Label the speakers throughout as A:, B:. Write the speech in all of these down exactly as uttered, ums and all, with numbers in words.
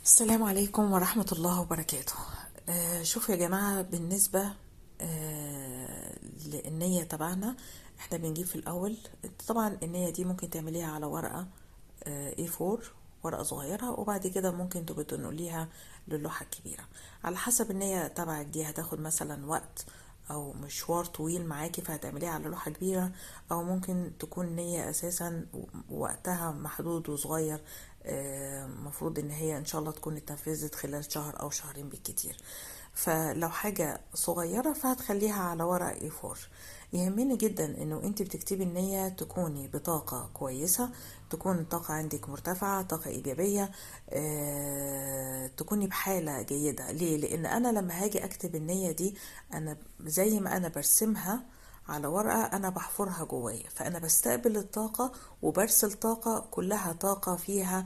A: السلام عليكم ورحمة الله وبركاته. آه شوفوا يا جماعة، بالنسبة آه للنية تبعنا، احنا بنجيب في الأول. طبعا النية دي ممكن تعمليها على ورقة آه إيه فور، ورقة صغيرة، وبعد كده ممكن تبقى تنقليها للوحة الكبيرة على حسب النية تبعك. دي هتاخد مثلا وقت او مشوار طويل معاكي فهتعمليها على لوحة كبيرة، او ممكن تكون نية اساسا وقتها محدود وصغير. آه، مفروض ان هي ان شاء الله تكون اتنفذت خلال شهر او شهرين بالكتير. فلو حاجة صغيرة فهتخليها على ورق إيه فور. يهمني جدا انه انت بتكتبي النية تكوني بطاقة كويسة، تكون الطاقة عندك مرتفعة، طاقة ايجابية، اه تكوني بحالة جيدة. ليه؟ لان انا لما هاجي اكتب النية دي، انا زي ما انا برسمها على ورقة أنا بحفرها جوايا، فأنا بستقبل الطاقة وبرسل طاقة كلها طاقة فيها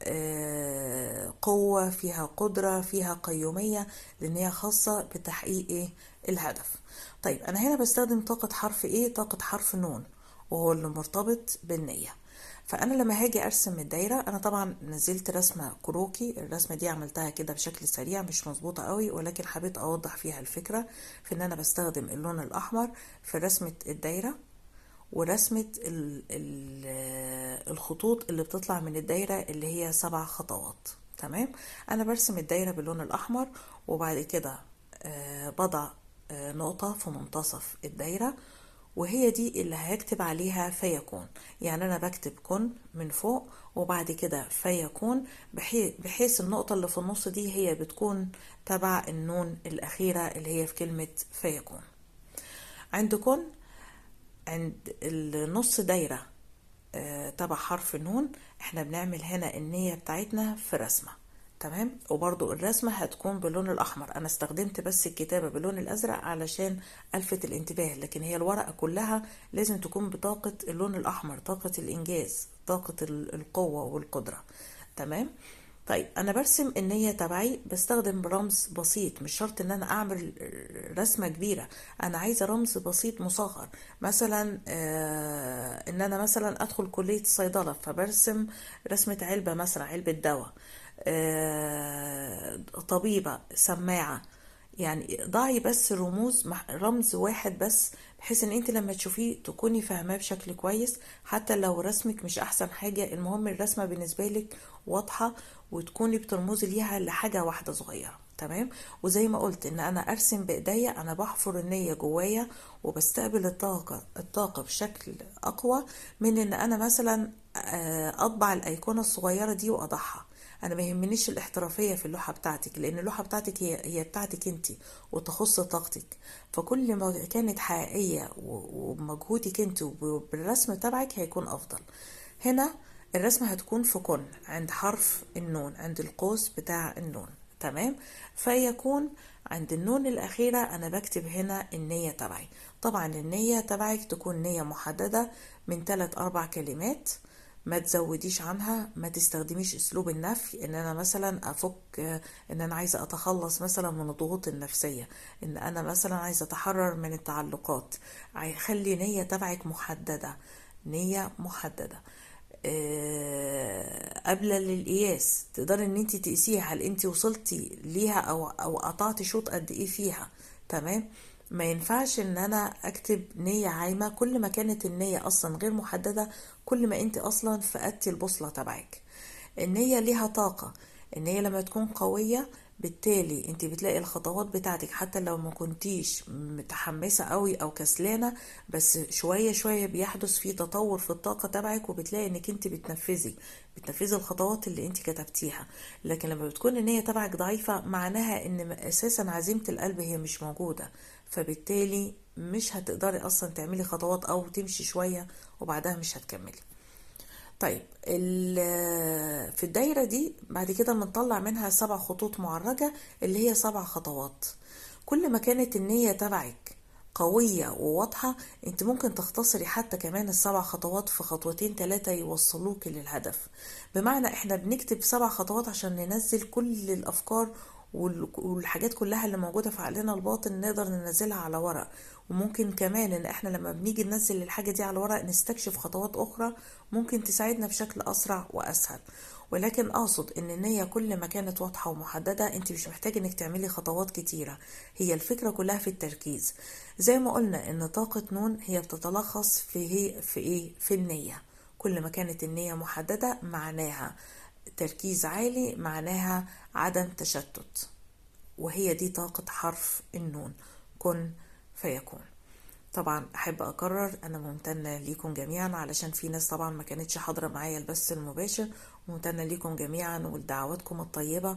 A: آه، قوة، فيها قدرة، فيها قيومية، لأن هي خاصة بتحقيق إيه؟ الهدف. طيب أنا هنا بستخدم طاقة حرف إيه؟ طاقة حرف نون، وهو اللي مرتبط بالنية. فانا لما هاجي ارسم الدايره، انا طبعا نزلت رسمه كروكي. الرسمه دي عملتها كده بشكل سريع مش مظبوطه قوي، ولكن حبيت اوضح فيها الفكره في ان انا بستخدم اللون الاحمر في رسمه الدايره، ورسمه ال ال الخطوط اللي بتطلع من الدايره اللي هي سبع خطوات. تمام. انا برسم الدايره باللون الاحمر، وبعد كده آه، بضع آه، نقطه في منتصف الدايره، وهي دي اللي هكتب عليها فيكون. يعني انا بكتب كن من فوق، وبعد كده فيكون، بحيث, بحيث النقطة اللي في النص دي هي بتكون تبع النون الأخيرة اللي هي في كلمة فيكون. عند كن، عند النص دايرة آه، تبع حرف نون، احنا بنعمل هنا النية بتاعتنا في رسمة. تمام. وبرضو الرسمة هتكون باللون الأحمر. أنا استخدمت بس الكتابة باللون الأزرق علشان ألفت الانتباه، لكن هي الورقة كلها لازم تكون بطاقة اللون الأحمر، طاقة الإنجاز، طاقة القوة والقدرة. تمام. طيب انا برسم النية تبعي، بستخدم رمز بسيط، مش شرط ان انا اعمل رسمة كبيرة. انا عايزة رمز بسيط مصغر. مثلا آه ان انا مثلا ادخل كلية الصيدلة، فبرسم رسمة علبة، مثلا علبة دواء، آه طبيبة، سماعة. يعني ضعي بس رموز، رمز واحد بس، بحيث ان انت لما تشوفيه تكوني فاهماه بشكل كويس. حتى لو رسمك مش احسن حاجة، المهم الرسمة بالنسبة لك واضحة، وتكوني بترمزي ليها لحاجة واحدة صغيرة. تمام. وزي ما قلت ان انا ارسم بايديا، انا بحفر النية جوايا، وبستقبل الطاقة الطاقة بشكل اقوى من ان انا مثلا آه، اطبع الايقونة الصغيرة دي واضعها. انا ما يهمنيش الاحترافيه في اللوحه بتاعتك، لان اللوحه بتاعتك هي هي بتاعتك انت وتخص طاقتك. فكل ما كانت حقيقيه ومجهودك انت وبالرسم تبعك هيكون افضل. هنا الرسمه هتكون في كن، عند حرف النون، عند القوس بتاع النون. تمام. فيكون عند النون الأخيرة أنا بكتب هنا النية تبعي. طبعا النية تبعك تكون نية محددة من ثلاث أربع كلمات، ما تزوديش عنها، ما تستخدميش اسلوب النفي، ان انا مثلا افك، ان انا عايزه اتخلص مثلا من الضغوط النفسيه، ان انا مثلا عايزه اتحرر من التعلقات. خلي نيه تبعك محدده، نيه محدده. آه، قابله للقياس، تقدري ان انت تقيسيها، هل انت وصلتي ليها او او قطعتي شوط قد ايه فيها. تمام. ما ينفعش ان انا اكتب نية عايمة. كل ما كانت النية اصلا غير محددة، كل ما انت اصلا فقدتي البوصلة تبعك. النية ليها طاقة. النية لما تكون قوية، بالتالي انت بتلاقي الخطوات بتاعتك حتى لو ما كنتيش متحمسة قوي او كسلانة، بس شوية شوية بيحدث في تطور في الطاقة تبعك، وبتلاقي انك انت بتنفذي بتنفذي الخطوات اللي انت كتبتيها. لكن لما بتكون النية تبعك ضعيفة، معناها ان اساسا عزيمة القلب هي مش موجودة، فبالتالي مش هتقدري اصلا تعملي خطوات، او تمشي شوية وبعدها مش هتكملي. طيب في الدايرة دي بعد كده بنطلع منها سبع خطوط معرجة اللي هي سبع خطوات. كل ما كانت النية تبعك قوية وواضحة، انت ممكن تختصري حتى كمان السبع خطوات في خطوتين ثلاثة يوصلوك للهدف. بمعنى احنا بنكتب سبع خطوات عشان ننزل كل الافكار والحاجات كلها اللي موجودة في عقلنا الباطن، نقدر ننزلها على ورق. وممكن كمان ان احنا لما بنيجي ننزل الحاجة دي على ورق نستكشف خطوات اخرى ممكن تساعدنا بشكل اسرع واسهل. ولكن اقصد ان النية كل ما كانت واضحة ومحددة انت مش محتاج انك تعملي خطوات كتيرة. هي الفكرة كلها في التركيز. زي ما قلنا ان طاقة نون هي بتتلخص في هي في ايه في النية. كل ما كانت النية محددة معناها تركيز عالي، معناها عدم تشتت، وهي دي طاقة حرف النون، كن فيكون. طبعا احب اكرر انا ممتنة ليكم جميعا، علشان في ناس طبعا ما كانتش حاضرة معايا البث المباشر. ممتنة ليكم جميعا ولدعواتكم الطيبة.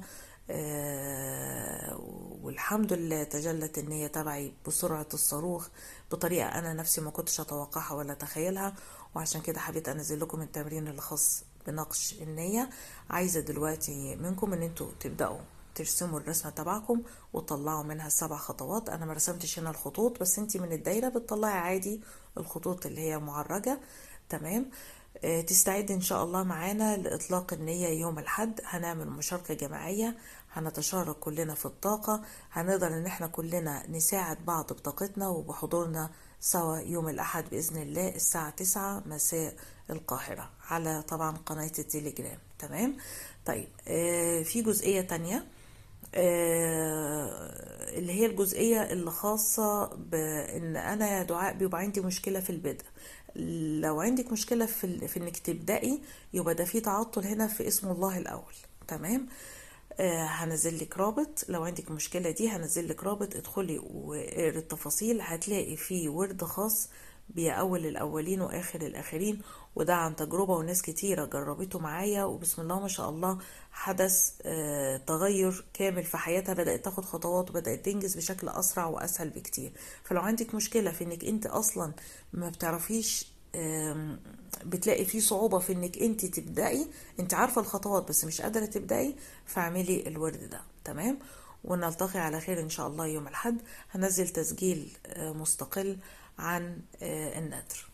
A: آه والحمد لله تجلت النية تبعي بسرعة الصاروخ، بطريقة انا نفسي ما كنتش اتوقعها ولا اتخيلها. وعشان كده حبيت انزل لكم التمرين الخاص بنقش النية. عايزة دلوقتي منكم ان انتوا تبدأوا ترسموا الرسمة تبعكم وتطلعوا منها السبع خطوات. انا ما رسمتش هنا الخطوط، بس انتي من الدايرة بتطلعي عادي الخطوط اللي هي معرجة. تمام. آه تستعد ان شاء الله معانا لاطلاق النية يوم الاحد. هنعمل مشاركة جماعية، هنتشارك كلنا في الطاقة، هنقدر ان احنا كلنا نساعد بعض بطاقتنا وبحضورنا سوا يوم الاحد باذن الله الساعة تسعة مساء القاهرة، على طبعا قناة التليجرام. تمام. طيب آه في جزئية تانية، آه اللي هي الجزئية اللي خاصة بان انا يا دعاء بيبقى عندي مشكلة في البدء. لو عندك مشكلة في, ال... في انك تبدأي، يبقى ده في تعطل هنا في اسم الله الاول. تمام. آه هنزل لك رابط. لو عندك المشكلة دي هنزل لك رابط، ادخلي واقري التفاصيل، هتلاقي فيه ورد خاص بأول الأولين وآخر الآخرين، وده عن تجربة وناس كتيرة جربته معايا، وبسم الله ما شاء الله حدث آه تغير كامل في حياتها، بدأت تاخد خطوات وبدأت تنجز بشكل أسرع وأسهل بكتير. فلو عندك مشكلة في انك انت أصلا ما بتعرفيش، بتلاقي فيه صعوبة في انك انت تبدأي، انت عارفة الخطوات بس مش قادرة تبدأي، فاعملي الورد ده. تمام. ونلتقي على خير ان شاء الله يوم الاحد. هنزل تسجيل مستقل عن النذر.